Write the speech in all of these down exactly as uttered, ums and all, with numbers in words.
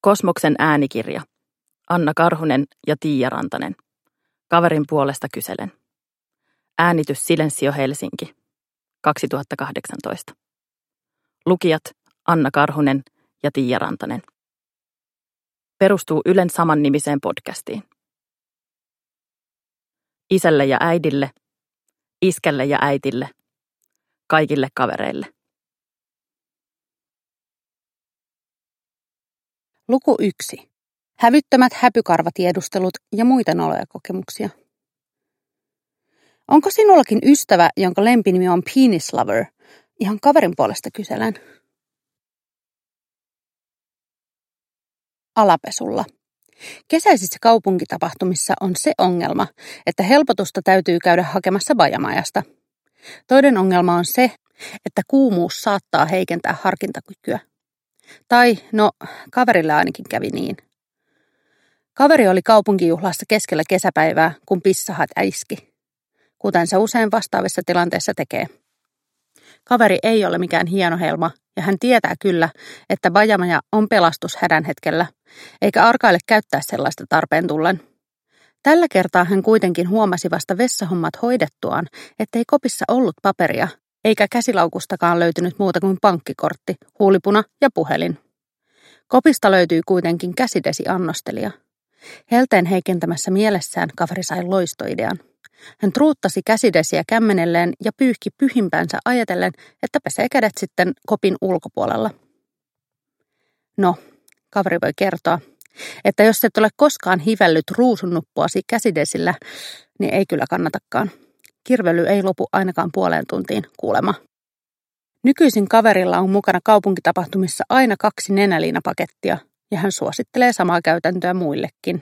Kosmoksen äänikirja. Anna Karhunen ja Tiia Rantanen. Kaverin puolesta kyselen. Äänitys Silensio Helsinki. kaksituhattakahdeksantoista. Lukijat Anna Karhunen ja Tiia Rantanen. Perustuu Ylen samannimiseen podcastiin. Isälle ja äidille, iskälle ja äitille, kaikille kavereille. Luku yksi. Hävyttömät häpykarvatiedustelut ja muita noloja kokemuksia. Onko sinullakin ystävä, jonka lempinimi on Penis Lover? Ihan kaverin puolesta kyselen. Alapesulla. Kesäisissä kaupunkitapahtumissa on se ongelma, että helpotusta täytyy käydä hakemassa bajamajasta. Toinen ongelma on se, että kuumuus saattaa heikentää harkintakykyä. Tai, no, kaverille ainakin kävi niin. Kaveri oli kaupunkijuhlassa keskellä kesäpäivää, kun pissahat äiski. Kuten se usein vastaavissa tilanteissa tekee. Kaveri ei ole mikään hieno helma, ja hän tietää kyllä, että bajamaja on pelastus hädän hetkellä, eikä arkaile käyttää sellaista tarpeen tullen. Tällä kertaa hän kuitenkin huomasi vasta vessahommat hoidettuaan, ettei kopissa ollut paperia, eikä käsilaukustakaan löytynyt muuta kuin pankkikortti, huulipuna ja puhelin. Kopista löytyi kuitenkin käsidesiannostelija. Helteen heikentämässä mielessään kaveri sai loistoidean. Hän truuttasi käsidesiä kämmenelleen ja pyyhki pyhimpänsä ajatellen, että pesee kädet sitten kopin ulkopuolella. No, kaveri voi kertoa, että jos et ole koskaan hivellyt ruusunnuppuasi käsidesillä, niin ei kyllä kannatakaan. Kirvely ei lopu ainakaan puoleen tuntiin, kuulema. Nykyisin kaverilla on mukana kaupunkitapahtumissa aina kaksi nenäliinapakettia, ja hän suosittelee samaa käytäntöä muillekin.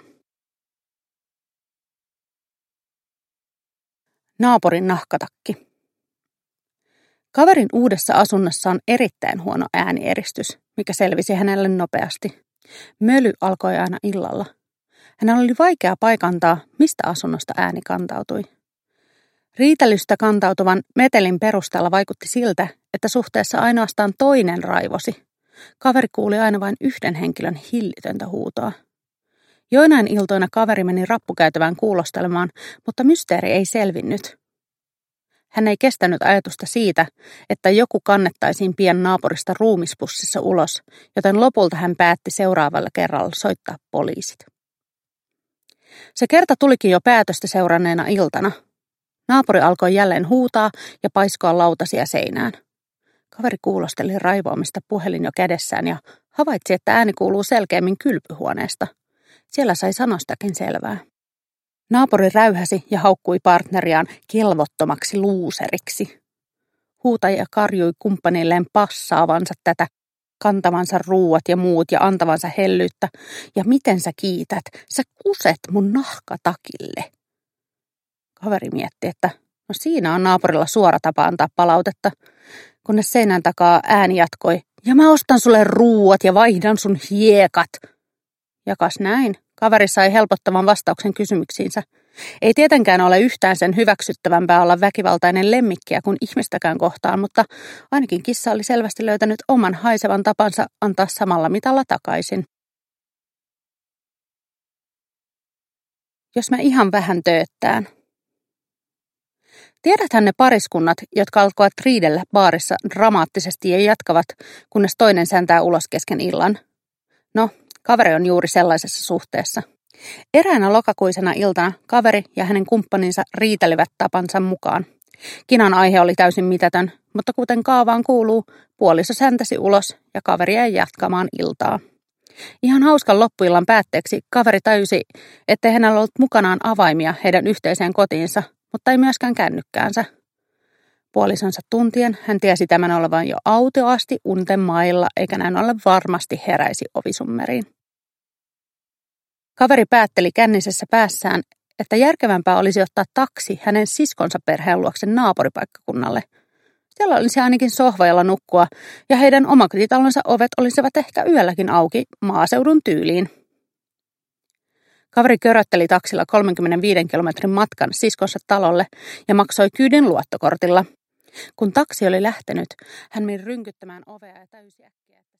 Naapurin nahkatakki. Kaverin uudessa asunnossa on erittäin huono äänieeristys, mikä selvisi hänelle nopeasti. Möly alkoi aina illalla. Hänellä oli vaikea paikantaa, mistä asunnosta ääni kantautui. Riitelystä kantautuvan metelin perusteella vaikutti siltä, että suhteessa ainoastaan toinen raivosi. Kaveri kuuli aina vain yhden henkilön hillitöntä huutoa. Joinain iltoina kaveri meni rappukäytävään kuulostelemaan, mutta mysteeri ei selvinnyt. Hän ei kestänyt ajatusta siitä, että joku kannettaisiin pian naapurista ruumispussissa ulos, joten lopulta hän päätti seuraavalla kerralla soittaa poliisit. Se kerta tulikin jo päätöstä seuranneena iltana. Naapuri alkoi jälleen huutaa ja paiskoa lautasia seinään. Kaveri kuulosteli raivoamista puhelin jo kädessään ja havaitsi, että ääni kuuluu selkeämmin kylpyhuoneesta. Siellä sai sanostakin selvää. Naapuri räyhäsi ja haukkui partneriaan kelvottomaksi luuseriksi. Huutaja karjui kumppanilleen passaavansa tätä, kantavansa ruuat ja muut ja antavansa hellyyttä. Ja miten sä kiität? Sä kuset mun nahkatakille. Kaveri mietti, että no siinä on naapurilla suora tapa antaa palautetta, kunnes seinän takaa ääni jatkoi. Ja mä ostan sulle ruuat ja vaihdan sun hiekat. Ja kas näin, kaveri sai helpottavan vastauksen kysymyksiinsä. Ei tietenkään ole yhtään sen hyväksyttävämpää olla väkivaltainen lemmikkiä kuin ihmistäkään kohtaan, mutta ainakin kissa oli selvästi löytänyt oman haisevan tapansa antaa samalla mitalla takaisin. Jos mä ihan vähän tööttään. Tiedäthän ne pariskunnat, jotka alkoivat riidellä baarissa dramaattisesti ja jatkavat, kunnes toinen säntää ulos kesken illan. No, kaveri on juuri sellaisessa suhteessa. Eräänä lokakuisena iltana kaveri ja hänen kumppaninsa riitelivät tapansa mukaan. Kinan aihe oli täysin mitätön, mutta kuten kaavaan kuuluu, puoliso säntäsi ulos ja kaveri jäi jatkamaan iltaa. Ihan hauskan loppuillan päätteeksi kaveri tajusi, ettei hänellä ollut mukanaan avaimia heidän yhteiseen kotiinsa, mutta ei myöskään kännykkäänsä. Puolisonsa tuntien hän tiesi tämän olevan jo autioasti unten mailla, eikä näin ollen varmasti heräisi ovisummeriin. Kaveri päätteli kännisessä päässään, että järkevämpää olisi ottaa taksi hänen siskonsa perheen luokse naapuripaikkakunnalle. Siellä olisi ainakin sohva, jolla nukkua, ja heidän omakotitalonsa ovet olisivat ehkä yölläkin auki maaseudun tyyliin. Kaveri körötteli taksilla kolmenkymmenenviiden kilometrin matkan siskonsa talolle ja maksoi kyydin luottokortilla. Kun taksi oli lähtenyt, hän meni rynkyttämään ovea ja täysi äkkiä.